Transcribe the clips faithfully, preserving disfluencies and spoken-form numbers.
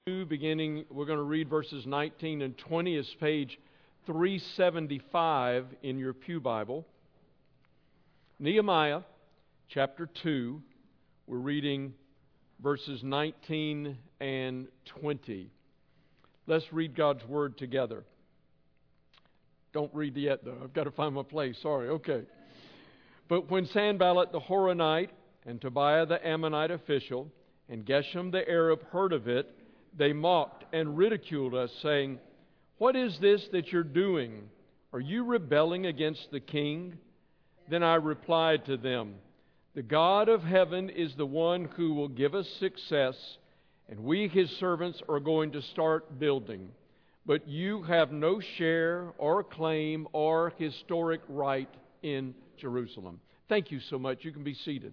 Beginning, we're going to read verses nineteen and twenty. It's page three seventy-five in your pew Bible. Nehemiah chapter two, we're reading verses nineteen and twenty. Let's read God's Word together. Don't read yet, though. I've got to find my place. Sorry. Okay. But when Sanballat the Horonite and Tobiah the Ammonite official and Geshem the Arab heard of it, they mocked and ridiculed us, saying, "What is this that you're doing? Are you rebelling against the king?" Then I replied to them, "The God of heaven is the one who will give us success, and we, his servants, are going to start building. But you have no share or claim or historic right in Jerusalem." Thank you so much. You can be seated.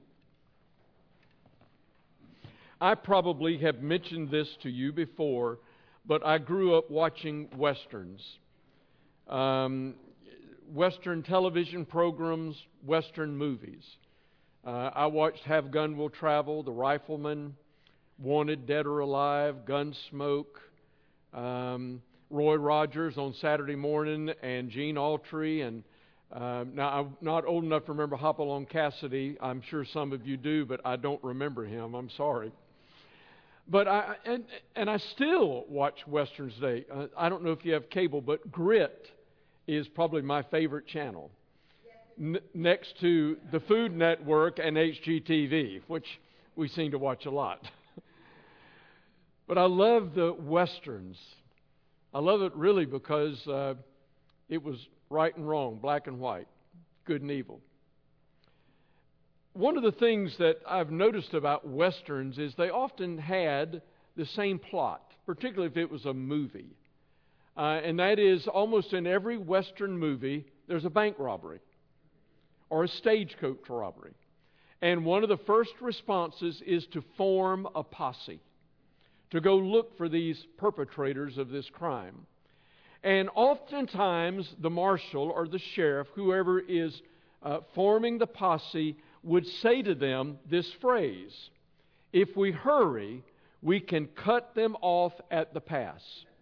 I probably have mentioned this to you before, but I grew up watching Westerns. Um, Western television programs, Western movies. Uh, I watched Have Gun Will Travel, The Rifleman, Wanted, Dead or Alive, Gunsmoke, um, Roy Rogers on Saturday Morning, and Gene Autry. And uh, now, I'm not old enough to remember Hopalong Cassidy. I'm sure some of you do, but I don't remember him. I'm sorry. But I and and I still watch Westerns today. Uh, I don't know if you have cable, but Grit is probably my favorite channel, N- next to the Food Network and H G T V, which we seem to watch a lot. But I love the Westerns. I love it really because uh, it was right and wrong, black and white, good and evil. One of the things that I've noticed about Westerns is they often had the same plot, particularly if it was a movie. Uh, and that is, almost in every Western movie, there's a bank robbery or a stagecoach robbery. And one of the first responses is to form a posse, to go look for these perpetrators of this crime. And oftentimes, the marshal or the sheriff, whoever is uh, forming the posse, would say to them this phrase: "If we hurry, we can cut them off at the pass."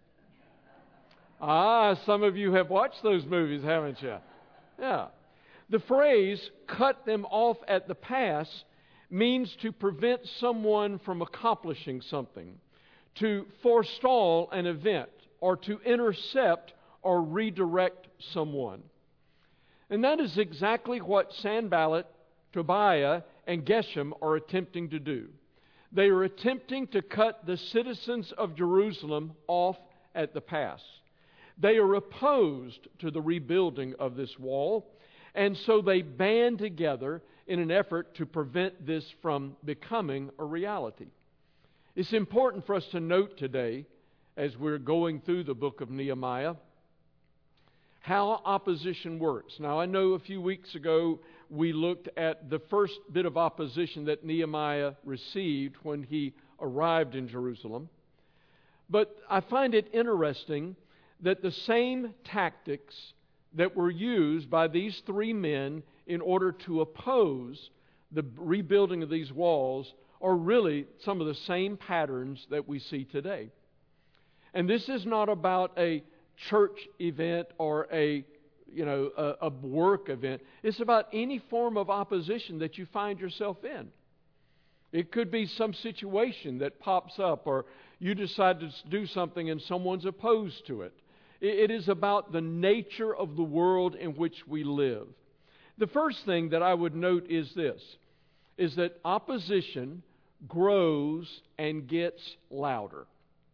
Ah, some of you have watched those movies, haven't you? Yeah. The phrase, "cut them off at the pass," means to prevent someone from accomplishing something, to forestall an event, or to intercept or redirect someone. And that is exactly what Sanballat, Tobiah, and Geshem are attempting to do. They are attempting to cut the citizens of Jerusalem off at the pass. They are opposed to the rebuilding of this wall, and so they band together in an effort to prevent this from becoming a reality. It's important for us to note today, as we're going through the book of Nehemiah, how opposition works. Now, I know a few weeks ago we looked at the first bit of opposition that Nehemiah received when he arrived in Jerusalem. But I find it interesting that the same tactics that were used by these three men in order to oppose the rebuilding of these walls are really some of the same patterns that we see today. And this is not about a church event or a you know a, a work event. It's about any form of opposition that you find yourself in. It could be some situation that pops up, or you decide to do something and someone's opposed to it. It, it is about the nature of the world in which we live. The first thing that I would note is this, is that opposition grows and gets louder.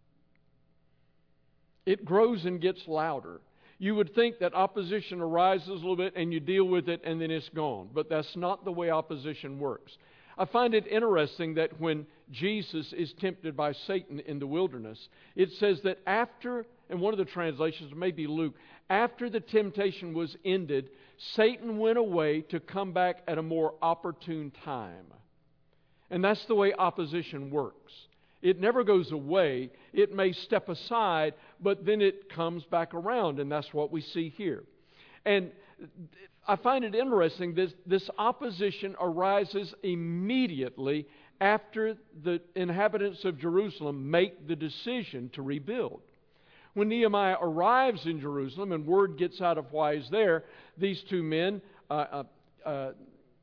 It grows and gets louder. You would think that opposition arises a little bit and you deal with it and then it's gone. But that's not the way opposition works. I find it interesting that when Jesus is tempted by Satan in the wilderness, it says that after, and one of the translations, maybe Luke, after the temptation was ended, Satan went away to come back at a more opportune time. And that's the way opposition works. It never goes away. It may step aside, but then it comes back around, and that's what we see here. And I find it interesting that this opposition arises immediately after the inhabitants of Jerusalem make the decision to rebuild. When Nehemiah arrives in Jerusalem and word gets out of why he's there, these two men, uh, uh, uh,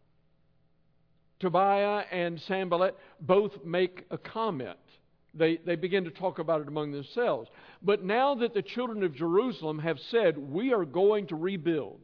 Tobiah and Sanballat, both make a comment. They, they begin to talk about it among themselves. But now that the children of Jerusalem have said, we are going to rebuild,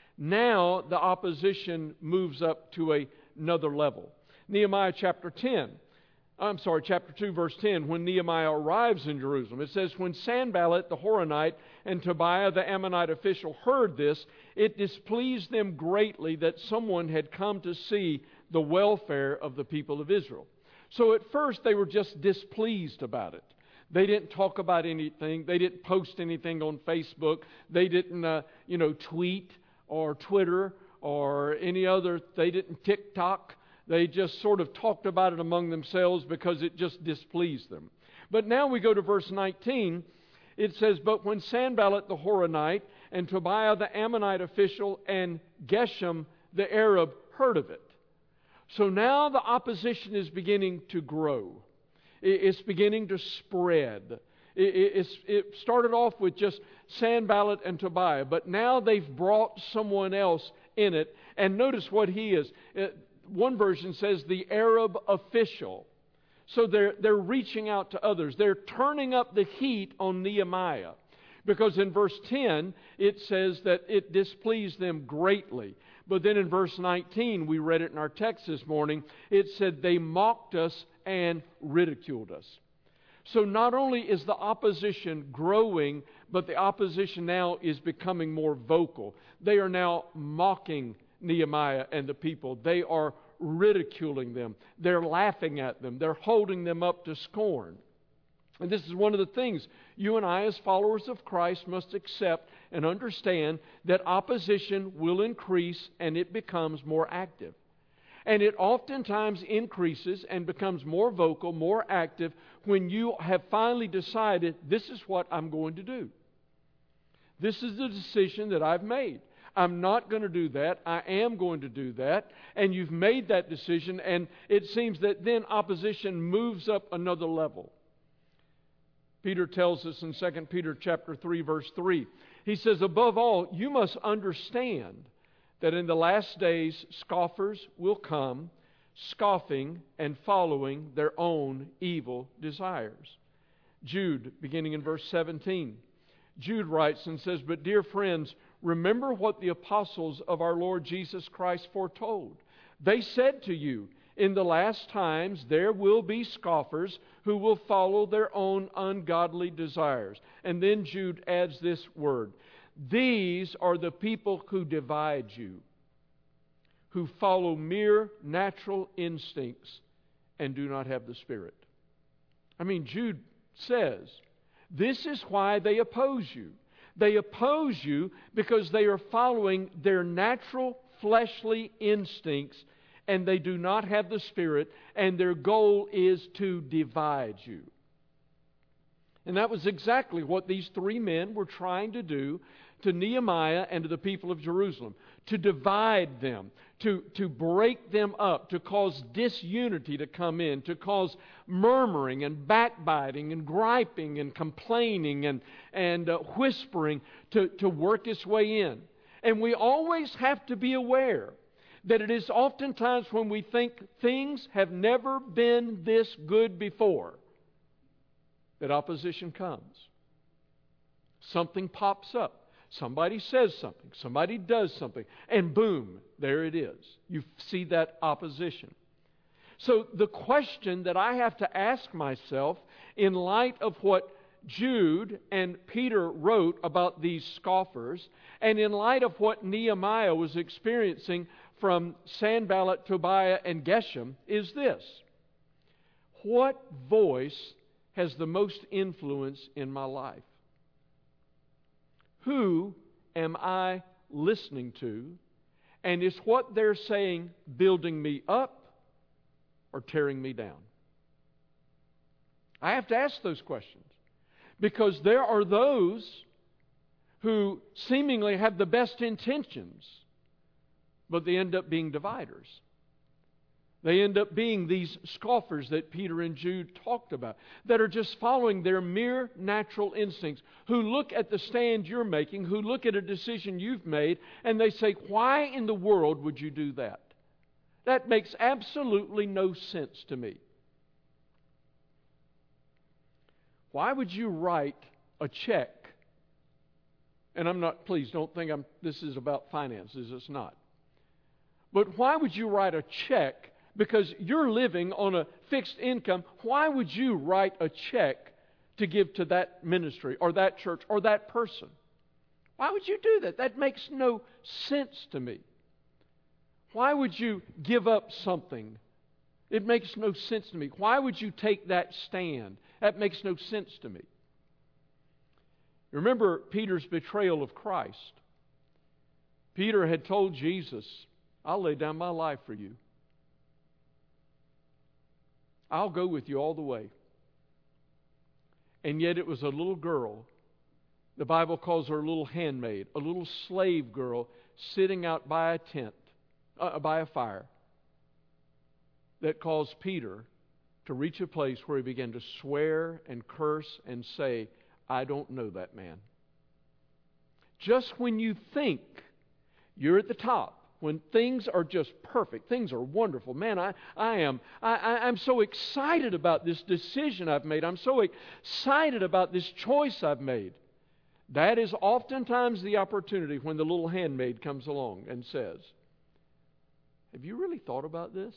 now the opposition moves up to a, another level. Nehemiah chapter ten, I'm sorry, chapter two, verse ten, when Nehemiah arrives in Jerusalem, it says, when Sanballat the Horonite and Tobiah the Ammonite official heard this, it displeased them greatly that someone had come to see the welfare of the people of Israel. So at first they were just displeased about it. They didn't talk about anything. They didn't post anything on Facebook. They didn't, uh, you know, tweet or Twitter or any other. They didn't TikTok. They just sort of talked about it among themselves because it just displeased them. But now we go to verse nineteen. It says, but when Sanballat the Horonite and Tobiah the Ammonite official and Geshem the Arab heard of it. So now the opposition is beginning to grow. It's beginning to spread. It started off with just Sanballat and Tobiah, but now they've brought someone else in it. And notice what he is. One version says the Arab official. So they're, they're reaching out to others. They're turning up the heat on Nehemiah. Because in verse ten, it says that it displeased them greatly. But then in verse nineteen, we read it in our text this morning, it said they mocked us and ridiculed us. So not only is the opposition growing, but the opposition now is becoming more vocal. They are now mocking Nehemiah and the people. They are ridiculing them. They're laughing at them. They're holding them up to scorn. And this is one of the things you and I as followers of Christ must accept and understand, that opposition will increase and it becomes more active. And it oftentimes increases and becomes more vocal, more active when you have finally decided, this is what I'm going to do. This is the decision that I've made. I'm not going to do that. I am going to do that. And you've made that decision, and it seems that then opposition moves up another level. Peter tells us in Second Peter chapter three, verse three, he says, above all, you must understand that in the last days scoffers will come, scoffing and following their own evil desires. Jude, beginning in verse seventeen, Jude writes and says, but dear friends, remember what the apostles of our Lord Jesus Christ foretold. They said to you, in the last times there will be scoffers who will follow their own ungodly desires. And then Jude adds this word. These are the people who divide you, who follow mere natural instincts and do not have the Spirit. I mean, Jude says, this is why they oppose you. They oppose you because they are following their natural fleshly instincts, and they do not have the Spirit, and their goal is to divide you. And that was exactly what these three men were trying to do to Nehemiah and to the people of Jerusalem. To divide them, to, to break them up, to cause disunity to come in, to cause murmuring and backbiting and griping and complaining and, and uh, whispering to, to work its way in. And we always have to be aware that it is oftentimes when we think things have never been this good before that opposition comes. Something pops up. Somebody says something. Somebody does something. And boom, there it is. You see that opposition. So the question that I have to ask myself in light of what Jude and Peter wrote about these scoffers, and in light of what Nehemiah was experiencing from Sanballat, Tobiah, and Geshem, is this. What voice has the most influence in my life? Who am I listening to? And is what they're saying building me up or tearing me down? I have to ask those questions. Because there are those who seemingly have the best intentions, but they end up being dividers. They end up being these scoffers that Peter and Jude talked about, that are just following their mere natural instincts, who look at the stand you're making, who look at a decision you've made, and they say, why in the world would you do that? That makes absolutely no sense to me. Why would you write a check? And I'm not, please don't think I'm, this is about finances, it's not. But why would you write a check? Because you're living on a fixed income, why would you write a check to give to that ministry or that church or that person? Why would you do that? That makes no sense to me. Why would you give up something? It makes no sense to me. Why would you take that stand? That makes no sense to me. Remember Peter's betrayal of Christ. Peter had told Jesus, I'll lay down my life for you. I'll go with you all the way. And yet it was a little girl. The Bible calls her a little handmaid, a little slave girl sitting out by a tent, uh, by a fire, that caused Peter to reach a place where he began to swear and curse and say, I don't know that man. Just when you think you're at the top, when things are just perfect, things are wonderful. Man, I, I am I, I, I'm so excited about this decision I've made. I'm so excited about this choice I've made. That is oftentimes the opportunity when the little handmaid comes along and says, have you really thought about this?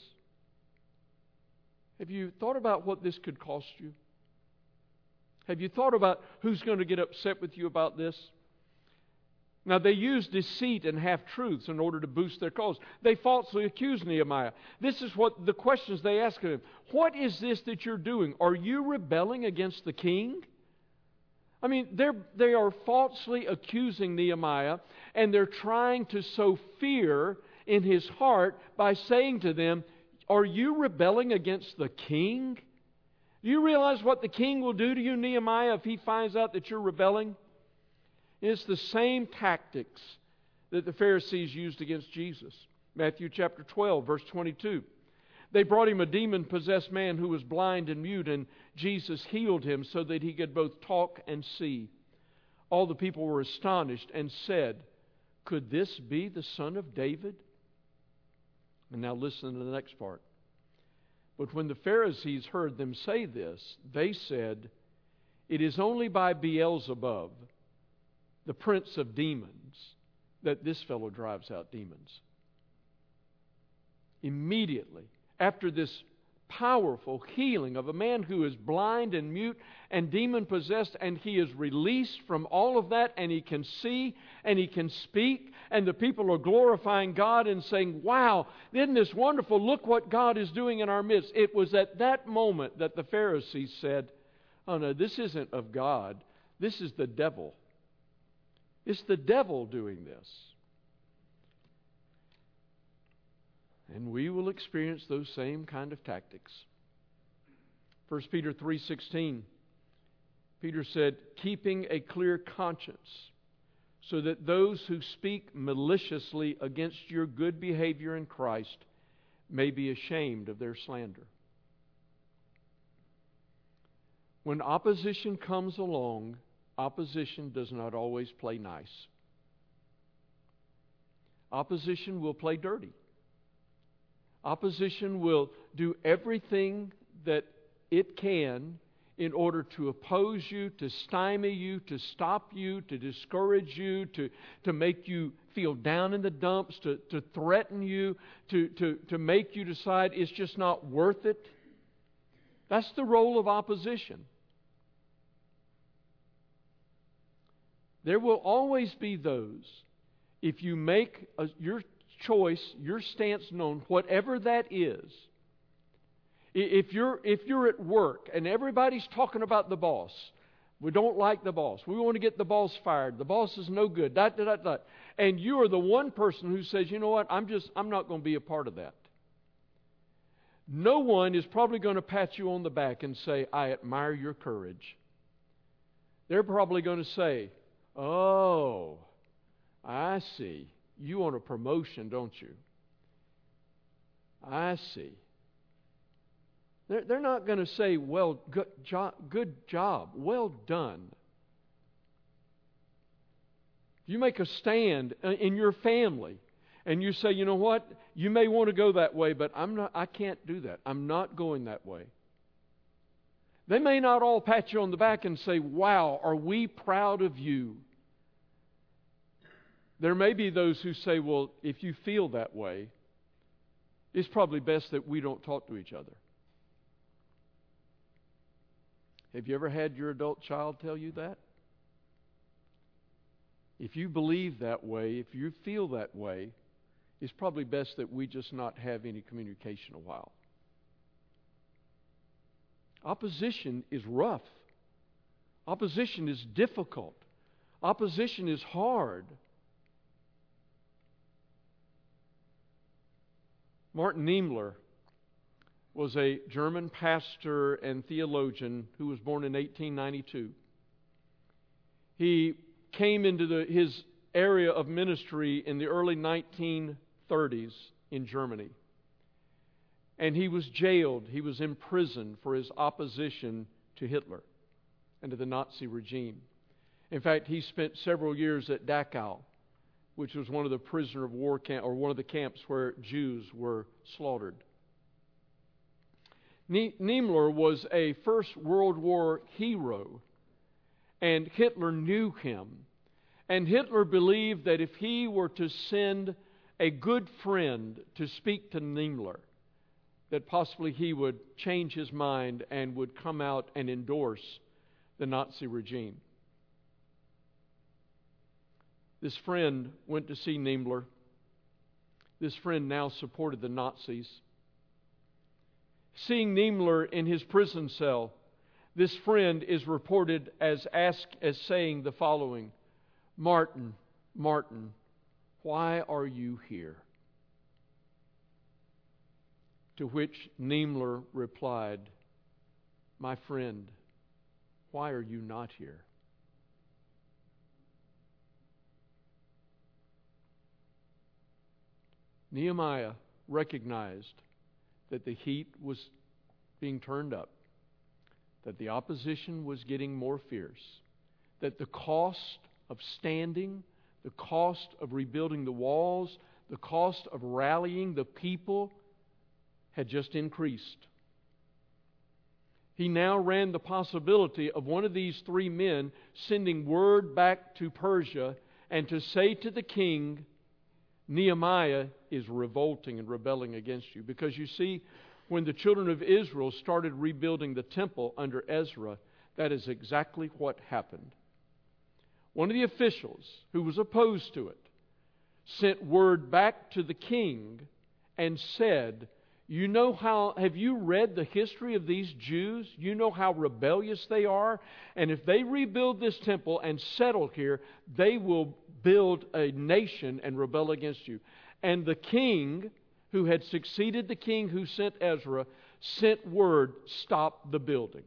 Have you thought about what this could cost you? Have you thought about who's going to get upset with you about this? Now, they use deceit and half-truths in order to boost their cause. They falsely accuse Nehemiah. This is what the questions they ask of him. What is this that you're doing? Are you rebelling against the king? I mean, they're, they are falsely accusing Nehemiah, and they're trying to sow fear in his heart by saying to them, are you rebelling against the king? Do you realize what the king will do to you, Nehemiah, if he finds out that you're rebelling? It's the same tactics that the Pharisees used against Jesus. Matthew chapter twelve, verse twenty-two. They brought him a demon-possessed man who was blind and mute, and Jesus healed him so that he could both talk and see. All the people were astonished and said, could this be the son of David? And now listen to the next part. But when the Pharisees heard them say this, they said, it is only by Beelzebub, the prince of demons, that this fellow drives out demons. Immediately, after this powerful healing of a man who is blind and mute and demon-possessed, and he is released from all of that, and he can see and he can speak, and the people are glorifying God and saying, wow, isn't this wonderful? Look what God is doing in our midst. It was at that moment that the Pharisees said, oh no, this isn't of God. This is the devil. It's the devil doing this. And we will experience those same kind of tactics. First Peter three sixteen, Peter said, keeping a clear conscience, so that those who speak maliciously against your good behavior in Christ may be ashamed of their slander. When opposition comes along, opposition does not always play nice. Opposition will play dirty. Opposition will do everything that it can in order to oppose you, to stymie you, to stop you, to discourage you, to, to make you feel down in the dumps, to, to threaten you, to, to, to make you decide it's just not worth it. That's the role of opposition. There will always be those, if you make a, your choice, your stance known, whatever that is. If you're, if you're at work and everybody's talking about the boss, we don't like the boss, we want to get the boss fired, the boss is no good, dot, dot, dot, dot. And you are the one person who says, you know what, I'm just, I'm not going to be a part of that. No one is probably going to pat you on the back and say, I admire your courage. They're probably going to say, oh, I see. You want a promotion, don't you? I see. They're, they're not going to say, well, good job, good job, well done. You make a stand in your family and you say, you know what, you may want to go that way, but I'm not, I can't do that. I'm not going that way. They may not all pat you on the back and say, wow, are we proud of you? There may be those who say, well, if you feel that way, it's probably best that we don't talk to each other. Have you ever had your adult child tell you that? If you believe that way, if you feel that way, it's probably best that we just not have any communication a while. Opposition is rough. Opposition is difficult. Opposition is hard. Martin Niemöller was a German pastor and theologian who was born in eighteen ninety-two. He came into the, his area of ministry in the early nineteen thirties in Germany. And he was jailed, he was imprisoned for his opposition to Hitler and to the Nazi regime. In fact, he spent several years at Dachau, which was one of the prisoner of war camp, or one of the camps where Jews were slaughtered. Niemöller was a First World War hero, and Hitler knew him. And Hitler believed that if he were to send a good friend to speak to Niemöller, that possibly he would change his mind and would come out and endorse the Nazi regime. This friend went to see Niemöller. This friend now supported the Nazis. Seeing Niemöller in his prison cell, this friend is reported as ask, as saying the following: Martin, Martin, why are you here? To which Niemöller replied, my friend, why are you not here? Nehemiah recognized that the heat was being turned up, that the opposition was getting more fierce, that the cost of standing, the cost of rebuilding the walls, the cost of rallying the people had just increased. He now ran the possibility of one of these three men sending word back to Persia and to say to the king, Nehemiah is revolting and rebelling against you. Because you see, when the children of Israel started rebuilding the temple under Ezra, that is exactly what happened. One of the officials who was opposed to it sent word back to the king and said, you know how, have you read the history of these Jews? You know how rebellious they are? And if they rebuild this temple and settle here, they will build a nation and rebel against you. And the king, who had succeeded the king who sent Ezra, sent word, stop the building.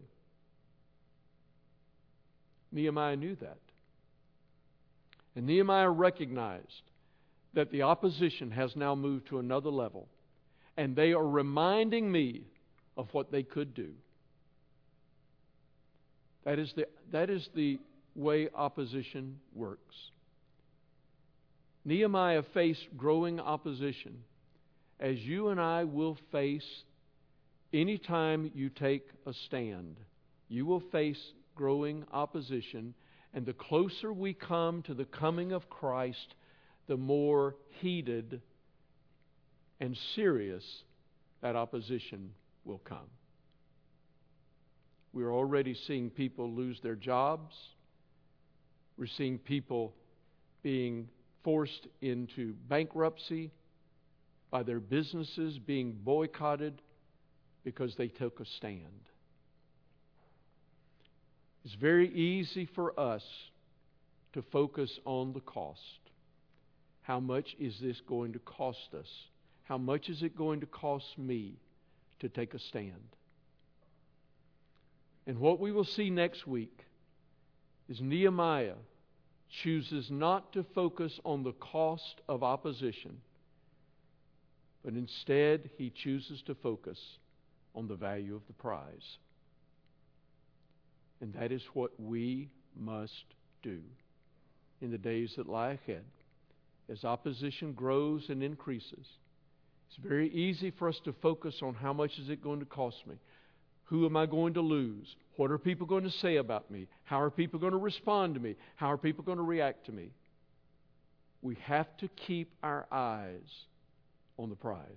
Nehemiah knew that. And Nehemiah recognized that the opposition has now moved to another level. And they are reminding me of what they could do. That is the, that is the way opposition works. Nehemiah faced growing opposition, as you and I will face anytime you take a stand. You will face growing opposition, and the closer we come to the coming of Christ, the more heated and serious that opposition will come. We're already seeing people lose their jobs. We're seeing people being forced into bankruptcy, by their businesses being boycotted because they took a stand. It's very easy for us to focus on the cost. How much is this going to cost us? How much is it going to cost me to take a stand? And what we will see next week is Nehemiah chooses not to focus on the cost of opposition, but instead he chooses to focus on the value of the prize. And that is what we must do in the days that lie ahead. As opposition grows and increases, it's very easy for us to focus on how much is it going to cost me? Who am I going to lose? What are people going to say about me? How are people going to respond to me? How are people going to react to me? We have to keep our eyes on the prize.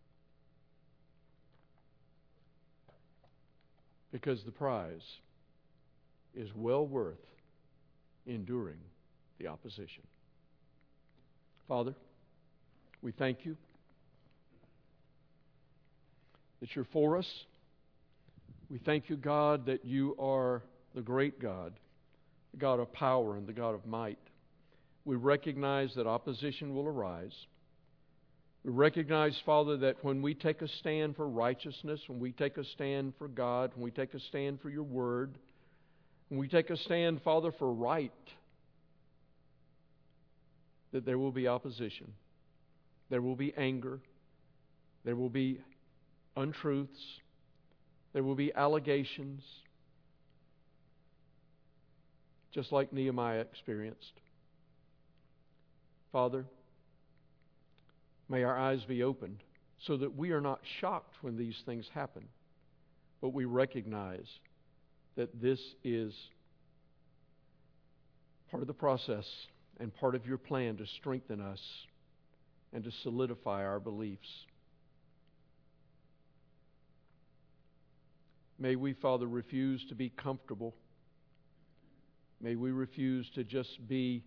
Because the prize is well worth enduring the opposition. Father, we thank you that you're for us. We thank you, God, that you are the great God, the God of power and the God of might. We recognize that opposition will arise. We recognize, Father, that when we take a stand for righteousness, when we take a stand for God, when we take a stand for your word, when we take a stand, Father, for right, that there will be opposition. There will be anger. There will be untruths. There will be allegations, just like Nehemiah experienced. Father, may our eyes be opened so that we are not shocked when these things happen, but we recognize that this is part of the process and part of your plan to strengthen us and to solidify our beliefs. May we, Father, refuse to be comfortable. May we refuse to just be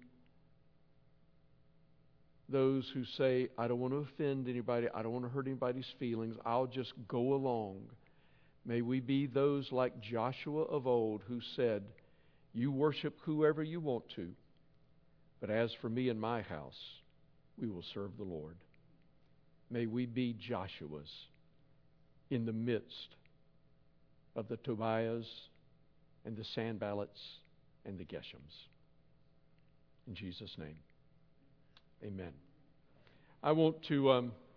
those who say, I don't want to offend anybody, I don't want to hurt anybody's feelings, I'll just go along. May we be those like Joshua of old who said, you worship whoever you want to, but as for me and my house, we will serve the Lord. May we be Joshuas in the midst of the Tobiahs and the Sanballats and the Geshems. In Jesus' name, amen. I want to um,